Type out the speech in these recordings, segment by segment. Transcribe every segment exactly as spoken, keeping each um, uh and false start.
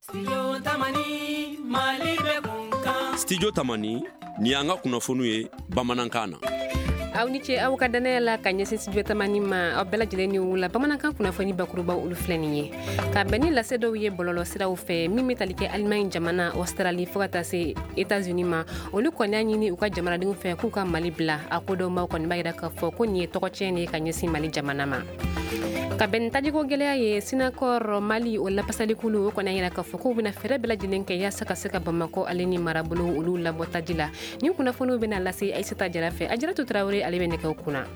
Studio Tamani Malibe Kunkan. Studio Tamani ni an ka kunnafoniw ye bamanankan na. aw ni ce aw ka danaya la ka ɲɛsin studio Tamani ma aw bɛɛ lajɛlen ni wula bamanankan kunnafoni bakurubaw olu filɛ nin ye ka bɛn ni lase dɔw ye bɔlɔlɔ siraw fɛ min bɛ tali kɛ Allemagne jamana Australie fo ka taa se États-Unis ma olu kɔni y'a ɲini u ka jamanadenw fɛ k'u ka Mali bila a ko dɔw ma kɔni b'a yira k'a fɔ ko nin ye tɔgɔcɛn ye ka ɲɛsin Mali jamana ma ka bɛn tajiko gɛlɛya ye Sinakɔr Mali o lapasalikulu o kɔni y'a yira k'a fɔ k'u bɛna fɛɛrɛ bɛɛ lajɛlen kɛ yaasa ka se ka Bamako ale ni marabolo olu labɔ taji la ni kunnafoniw bɛna lase Aïssata Jara fɛ Ajaratu Traoré ale bɛ nɛgɛw kunna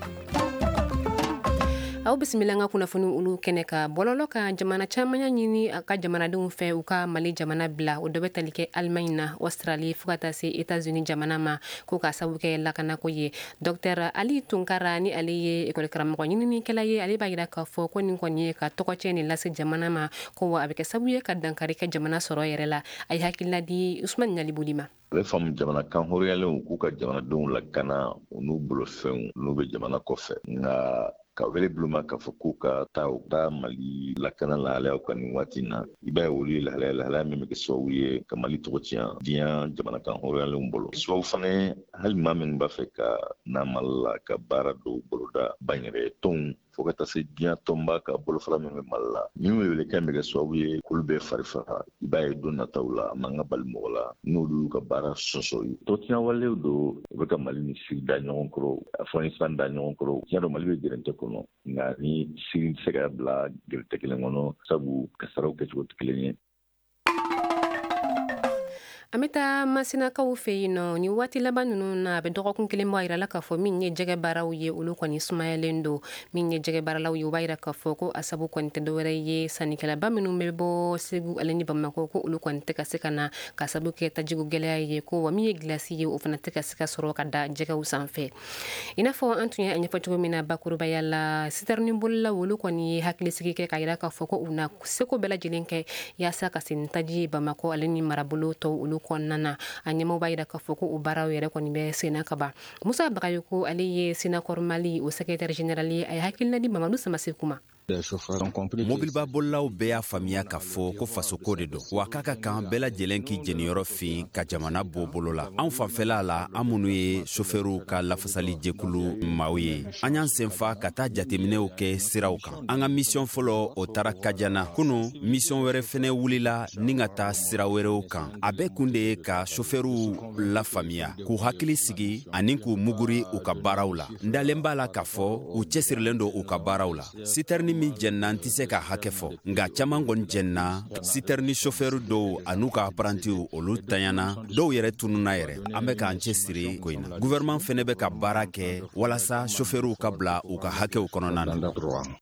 aw bisimila nga kunnafoni olu kɛnɛ ka bɔlɔlɔ ka jamana caman ɲini a ka jamanadenw fɛ u ka Mali jamana bila o dɔ bɛ tali kɛ Allemagne na Australie fo ka taa se États-Unis jamana ma ko ka sabu kɛ lakanako ye Docteur Ali Tunkara ni ale ye école karamɔgɔ ɲininikɛla ye ale b'a yira k'a fɔ ko nin kɔni ye ka tɔgɔcɛn nin lase jamana ma ko wa a bɛ kɛ sabu ye ka dankari kɛ jamana sɔrɔ yɛrɛ la a ye hakilina di Usman Ɲalibuli ma. A bɛ faamu jamana kan hɔrɔnyalenw k'u ka jamanadenw lakana u n'u bolofɛnw n'u bɛ jamana kɔfɛ nka ka wele buluma k'a fɔ k'u ka taa u taa Mali lakana lahalayaw kan nin waati na i b'a ye olu ye lahalaya lahalaya min bɛ kɛ sababu ye ka Mali tɔgɔ tiɲɛ diɲɛ jamanakan hɔrɔnyalenw bolo sababu fana ye hali maa min b'a fɛ ka na Mali la ka baara dɔw boloda ba n yɛrɛ tɔnw fo ka taa se diɲɛ tɔnba ka bolofara min bɛ Mali la min welekan bɛ kɛ sababu ye k'olu bɛ fari faga i b'a ye don nataw la a man ka bali mɔgɔ la n'olu y'u ka baara sɔsɔ ye tɔtiɲɛ walew don u bɛ ka Mali ni sigi da ɲɔgɔn kɔrɔ Afghanistan da ɲɔgɔn kɔrɔ tiɲɛ dɔ Mali bɛ gɛrɛntɛ kɔnɔ nka ni sigi tɛ se ka bila gɛrɛntɛ kelen kɔnɔ sabu kasaraw kɛcogo tɛ kelen ye. An bɛ taa Masinakaw fɛ yen nɔ ni waati laban ninnu na a bɛ dɔgɔkun kelen bɔ a yira la k'a fɔ min ye jɛgɛ baaraw ye olu kɔni sumayalen don min ye jɛgɛ baaralaw ye u b'a yira k'a fɔ ko a sabu kɔni tɛ dɔwɛrɛ ye sannikɛlaba minnu bɛ bɔ Segu ale ni Bamakɔ ko olu kɔni tɛ ka se ka na ka sabu kɛ tajiko gɛlɛya ye ko wa min ye gilasi ye o fana tɛ ka se ka sɔrɔ ka da jɛgɛw sanfɛ i n'a fɔ an tun ye a ɲɛfɔ cogo min na bakurubaya la sitɛrinin bolila olu kɔni ye hakilisigi kɛ k'a yira k'a fɔ ko u na seko bɛɛ lajɛlen kɛ yaasa ka se ni taji ye Bamakɔ ale ni marabolo tɔw olu kɔnɔna a ɲɛmɔgɔ b'a yira k'a fɔ ko o baaraw yɛrɛ kɔni bɛ senna ka ban Musa Bagayoko ale ye Sinakɔr Mali o secrétaire général ye a ye hakilina di Mamadu Samaseku ma. Mobiliba bolilaw bɛɛ y'a faamuya k'a fɔ ko fasoko de don wa k'a ka kan bɛɛ lajɛlen k'i jeniyɔrɔ fin ka jamana bɔ bolo la anw fanfɛla la an minnu ye sofɛriw ka lafasali jɛkulu maaw ye an y'an senfa ka taa jateminɛw kɛ siraw kan an ka mission fɔlɔ o taara Kajana kunu mission wɛrɛ fɛnɛ wulila ni ka taa sira wɛrɛw kan a bɛɛ kun de ye ka sofɛriw lafaamuya k'u hakili sigi ani k'u muguri u ka baaraw la n dalen b'a la k'a fɔ u cɛsirilen don u ka baaraw la sitɛrini min jɛnna n tɛ se ka hakɛ fɔ nka caman kɔni jɛnna sitɛrini sofɛri dɔw an'u ka aprantiw olu tanyana dɔw yɛrɛ tununa yɛrɛ an bɛ k'an cɛ siri ko in na gouvernement fɛnɛ bɛ ka baara kɛ walasa sofɛriw ka bila u ka hakɛw kɔnɔna na.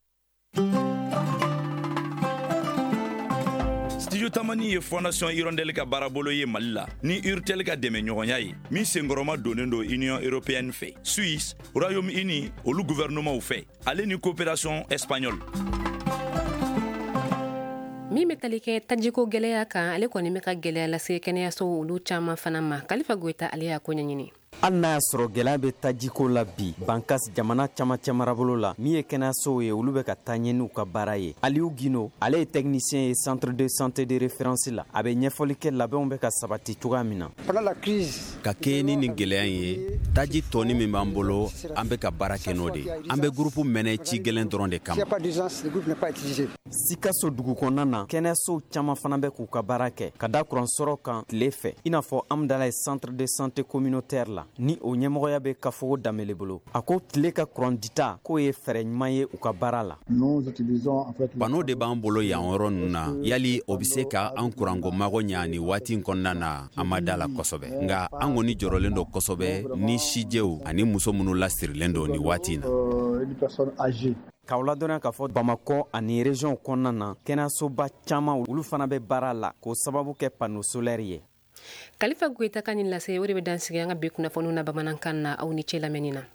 Studio Tamani ye Fondation Hirondelle ka baarabolo ye Mali la ni Urtel ka dɛmɛ ɲɔgɔnya ye min senkɔrɔma donnen don Union Européenne fɛ Suisse Royaume-Uni olu gouvernementw fɛ ale ni coopération espagnole min bɛ tali kɛ tajiko gɛlɛya kan ale kɔni bɛ ka gɛlɛya lase kɛnɛyasow olu caman fana ma Kalifa Goyita ale y'a ko ɲɛɲini hali n'a y'a sɔrɔ gɛlɛya bɛ tajiko la bi bankas jamana caman caman bolo la min ye kɛnɛyasow ye olu bɛ ka taa ɲɛ n'u ka baara ye Aliou Gino ale ye technicien ye centre de santé de référence la a bɛ ɲɛfɔli kɛ labɛnw bɛ ka sabati cogoya min na ka kɛ ni nin gɛlɛya ye taji tɔni min b'an bolo an bɛ ka baara kɛ n'o de an bɛ groupe mɛnɛ ci gɛlɛn dɔrɔn de kama Sikaso dugu kɔnɔna na kɛnɛyasow caman fana bɛ k'u ka baara kɛ ka da kuran sɔrɔ kan tile fɛ i n'a fɔ Amdala ye centre de santé communautaire la ni o ɲɛmɔgɔya bɛ Kafogo Danbele bolo a ko tile ka kuran dita k'o ye fɛɛrɛ ɲuman ye u ka baara la pano de b'an bolo yan yɔrɔ ninnu na yali o bɛ se ka an kuranko mago ɲa ni waati in kɔnɔna na an ma da la kosɛbɛ nka an kɔni jɔrɔlen don kosɛbɛ ni sijɛw ani muso minnu lasirilen don ni waati in na k'aw ladɔnya k'a fɔ Bamakɔ ani région kɔnɔna na kɛnɛyasoba caman olu fana bɛ baara la k'o sababu kɛ panneau solaire ye Kalifa Goyita ka nin lase o de bɛ dansigi an ka bi kunnafoniw na bamanankan na aw ni cɛ lamɛnni na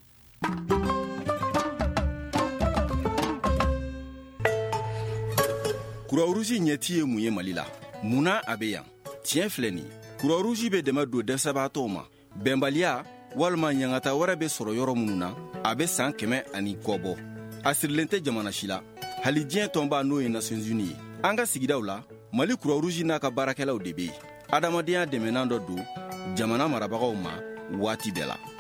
Croix Rouge ɲɛti ye mun ye Mali la munna a bɛ yan tiɲɛ filɛ nin Croix Rouge bɛ dɛmɛ don dɛsɛbaatɔw ma bɛnbaliya walima ɲangata wɛrɛ bɛ sɔrɔ yɔrɔ minnu na a bɛ san kɛmɛ ani kɔ bɔ a sirilen tɛ jamana si la hali diɲɛ tɔnba n'o ye Nations Unies ye an ka sigidaw la mali croix rouge n'a ka baarakɛlaw de be yen adamadenya dɛmɛnan dɔ don jamana marabagaw ma waati bɛɛ la